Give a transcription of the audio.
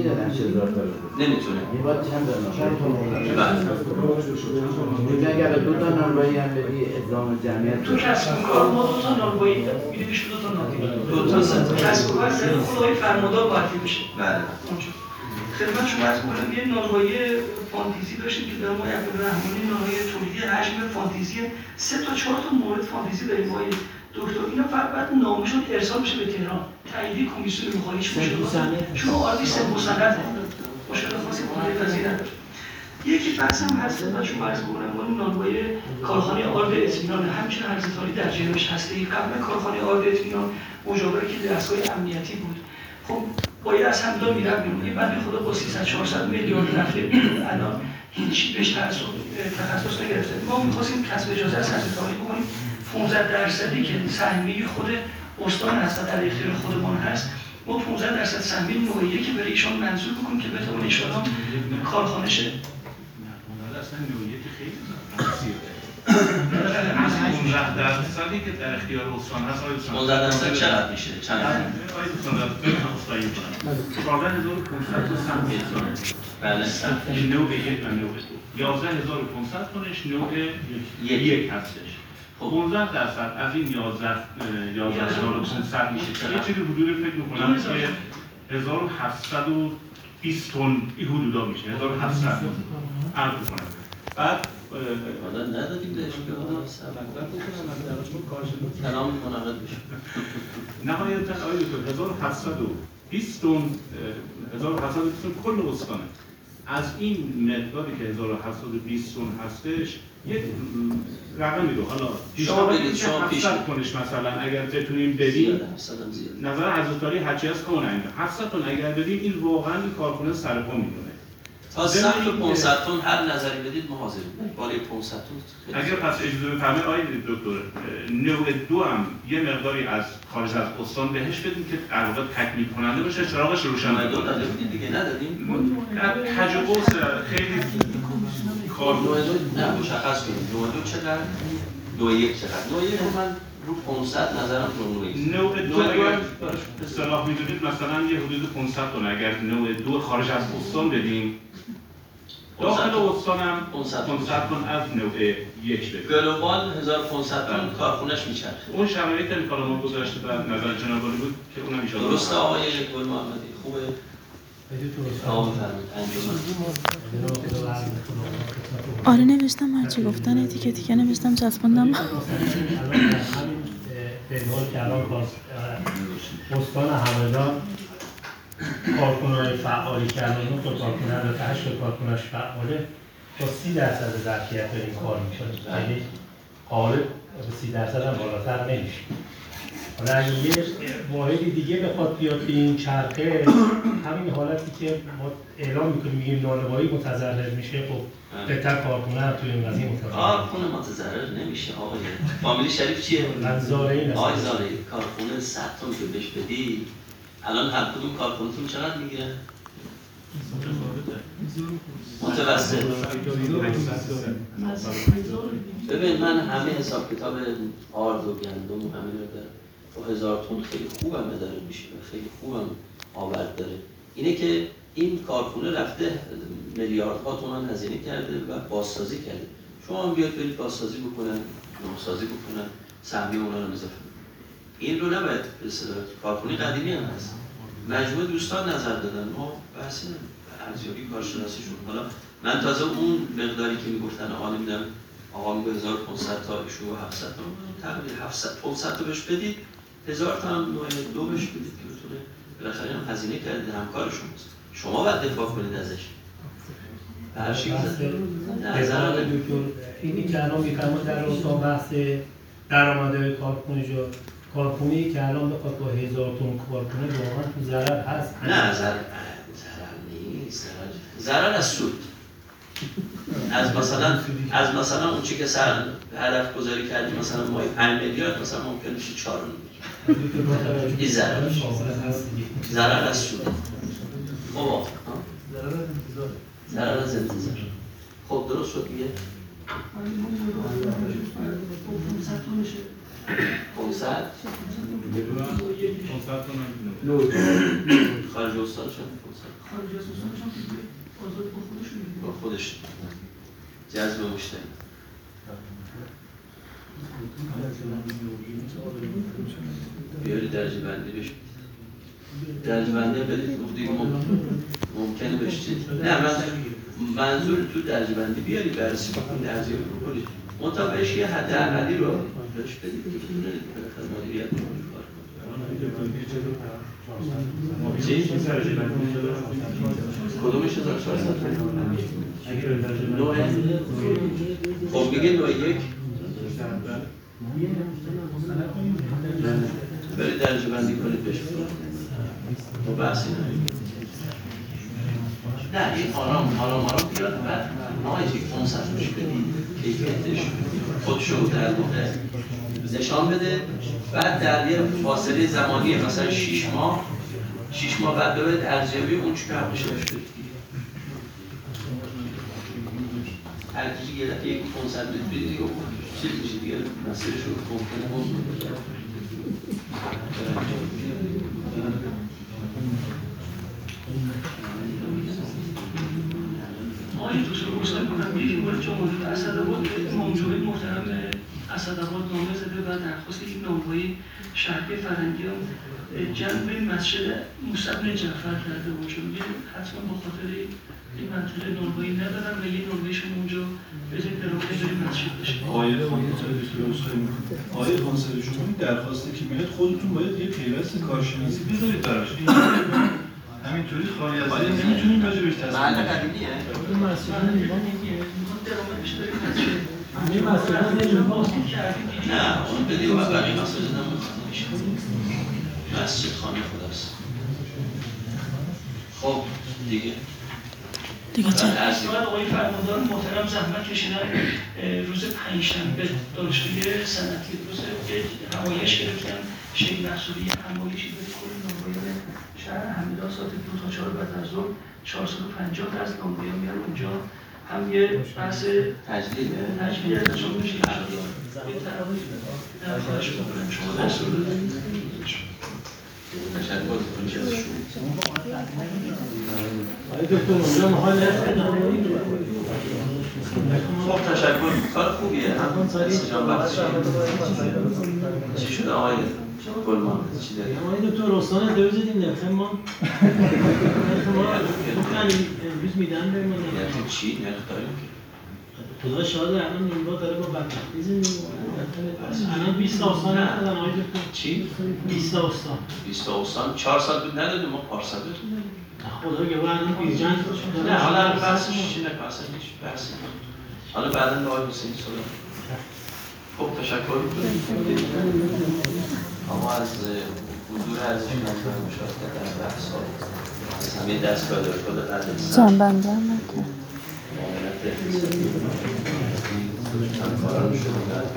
نمیدادن 1000 تا نمیتونه این باید چند تا میگه اگر 2 تا نانوایی هم بدی ادامه جمعیت تو کسب و کار ما 2 تا نانوایی میده میشه 2 تا نانوایی 2 تا کسب و کار خدای فرمانده باید میشه بله خدمت شما عرض می‌کنم یه نانوایی فانتزی داشتیم که در ما عبد الرحمانی نانوایی تولیدی حجم فانتزی 3 تا 4 تا مورد فانتزی داریم با دکتر اینا فقط بعد نامشون ارسال بشه به تهران تایید کمیسیون مخالفت میشه چون آردیس مسند مشکل خاصی با وزیر نداره یکی بحث هم هست خدمت شما عرض می‌کنم اون نانوایی کارخانه آرد اطمینان همچنین ارزتاری در جنبش هستی قبل کارخانه آرد اطمینان مجاوره که دستگاه امنیتی بود خب باید از همدان میرم بیرون این بنده خدا با 300-400 میلیارد رفته الان هیچی بهش تخصص نگرفته ما می‌خواستیم کسب اجازه از ارزتاری بکنیم 15% که سهمیه خود استان هست در اختیار خودمان هست ما 15% سهمیه نوعیه که برای ایشان منظور بکنیم که بتونه ایشان کارخانه شه اصلا نوعیه که خیلی از 15% که در اختیار استان هست 15% چقدر میشه؟ چند آقای دوستان اصلاحی میشن 14500 تا سهمیه بله این نوع یک و نوع دو 11500 تونش نوع یک هستش 15% از این 11500 میشه یه چیزی حدود فکر میکنم که 1720 تن این حدودا میشه 1700 عرض میکنم بعد حالا ندادیم بهش که کلام مناقض بشه نهایتا آقای دکتر 1720 تن 1720 تن کل استانه از این مقداری که 1720 تن هستش یک رقمی رو حالا شما بگید شما پیش کنش مثلا اگر بتونیم بدیم نظر عزیزتاری هرچی از کن انجام 700 تن اگر بدیم این واقعا این کارخونه سر پا میکنه تا 100 تا 500 تن هر نظری بدید ما حاضریم بالای 500 تن اگر پس اجازه بفرمایید آقای دکتر نوع دو هم یه مقداری از خارج از استان بهش بدیم که در واقع تکمیل کننده باشه چراغش روشن کنه دیگه ندادیم تجاوز خیلی کار نه مشخص کنید نوع دو چقدر نوع یک چقدر نوع یک من رو 500 نظرم رو نوع یک نوع دو اگر اصطلاح میدونید مثلا یه حدود 500 تن اگر نوع دو خارج از استان بدیم داخل استان هم 500 تن از نوع یک بدیم گلوبال 1500 تن کارخونش میچرخه اون شرایط امکان ما گذاشته در نظر جناب عالی بود که اونم ان شاءالله درسته آقای گل محمدی خوبه آره نوشتم هرچی گفتن اتیکه نوشتم چسبوندم به حال که الان استان همدان کارکنای فعالی کردن اون تو کارکنه رو 8 کارکناش فعاله با 30% ظرفیت داریم کار میکنه یعنی قالب به 30% هم بالاتر نمیشه حالا اگه یه واحدی دیگه بخواد بیاد به این چرخه همین حالتی که ما اعلام میکنیم میگیم نانوایی متضرر میشه خب بهتر کارخونه هم توی این قضیه متضرر کارخونه متضرر نمیشه آقای فامیلی شریف چیه؟ من زارعی آقای زارعی کارخونه 100 تن که بهش بدی الان هر کدوم کارخونه‌تون چقدر میگیره؟ متوسط ببین من همه حساب کتاب آرد و گندم و همه رو دارم با 1000 تن خیلی خوبم داره میشه خیلی خوبم آورد داره اینه که این کارخونه رفته میلیاردها تومان هزینه کرده و بازسازی کرده شما هم بیاد برید بازسازی بکنن نوسازی بکنن سهمیه اونا رو اضافه این رو نباید کارخونه قدیمی هم هست مجموعه دوستان نظر دادن ما بحث ارزیابی کارشناسیشون حالا من تازه اون مقداری که میگفتن آقا نمیدونم آقا میگه 1500 تا ایشون 700 تا تقریبا 700 500 تا بهش بدید 1000 تا هم نوع دو بهش بدید که بتونه بالاخره هم هزینه کرده همکار شماست شما باید دفاع کنید ازش هر چی نظر دکتر اینی که الان میفرمایید در استان بحث درآمدهای کارخونه‌ای که الان بخواد با 1000 تن کار کنه واقعا تو ضرر هست نه ضرر نیست ضرر از سود از مثلا اون چی که سر هدف گذاری کردیم مثلا ما 5 میلیارد مثلا ممکن میشه 4 میلیارد این ضرر از سود خب ضرر از انتظار خب درست شد دیگه 500 500 تومن خارج استانشون می‌کنن. خارج از استانشون که آزاد با خودشون با خودش جذب مشتری. بیاری درجه بندی بشه. درجه بندی بدید دیگه ممکنه بشه. نه منظور تو درجه بندی بیاری بررسی بکن درجه رو کنید. منتها بهش یه حداقلی رو بهش بدید که بتونه مدیریت کنه. کدومش 1400 نوع خب میگه نوع یک برید درجه بندی کنید بشه و بحثی نه این آرام بیاد بعد نهایتی کنسرت روش بدید کیفیتش خودشو در واقع نشان بده بعد در یه فاصله زمانی مثلا 6 ماه بعد ببرید ارزیابی اون چی که حقش داشته هر کسی یه دفعه یک کنسرت بدید دیگه چیز میشه دیگه مسئله شد ممکنه موضوع آقای دوست رو گفتم کنم یکی مورد جمهوری اسدآباد که موضوع محترم اسدآباد نامه زده و درخواست این نامه‌های شهری فرنگی هم جنب مسجد موسی بن جعفر کرده بود چون میگه حتما با خاطر این منطقه نامه‌ای ندارن و یه نامه‌شون اونجا بذارید در واقع برای مسجد بشه. آقای قانصل شما این درخواسته که میاد خودتون باید یه پیوست کارشناسی بذارید براش. همینطوری خالی از این نمیتونیم راجع بهش تصمیم محل قدیمیه؟ این مسجد میخواد درآمدش داره مسجد. این مسئله نه اون بدید و بقیه مسجد نمیشه مسجد خانه خداست. خب دیگه چه؟ اصلا آقای فرماندار محترم زحمت کشیدن روز پنجشنبه دانشگاه صنعتی روز همایش گرفتن شیخ محصولی همایشی به کل نامه‌های شهر حمیدآباد ساعت 2 تا 4 بعد از ظهر 450 تا از نامه‌ها میان اونجا هم یه بحث تجلیده انجام میشه در خواهش می‌کنم شما دستور بدید. تشکر می‌کنم از شما. خب تشکر کار خوبیه استجاب بخشی چی شده آقای گلمان چی داری؟ آقای دکتر رستان دوز دیدیم نرخ ما امروز میدن به ما نرخ چی؟ نرخ داریم که خدا شاهد الان نیمبا داره با بدبختی زندگی الان 20 آستان ندادن آقای دکتر چی؟ 20 آستان 20 آستان 4 سال بود ندادیم ما پارسال بهتون ندادیم خدا که الان بیرجند نه حالا بحثش چی نه بحثی حالا بعدا به آقای حسینی صدا خب تشکر می‌کنم اما از حضور ارزشمندان مشارکت در بحث از همه دستگاه دارکاد قدرستان جنبنده هم نکرد معاملت اقتصادی همکاران شما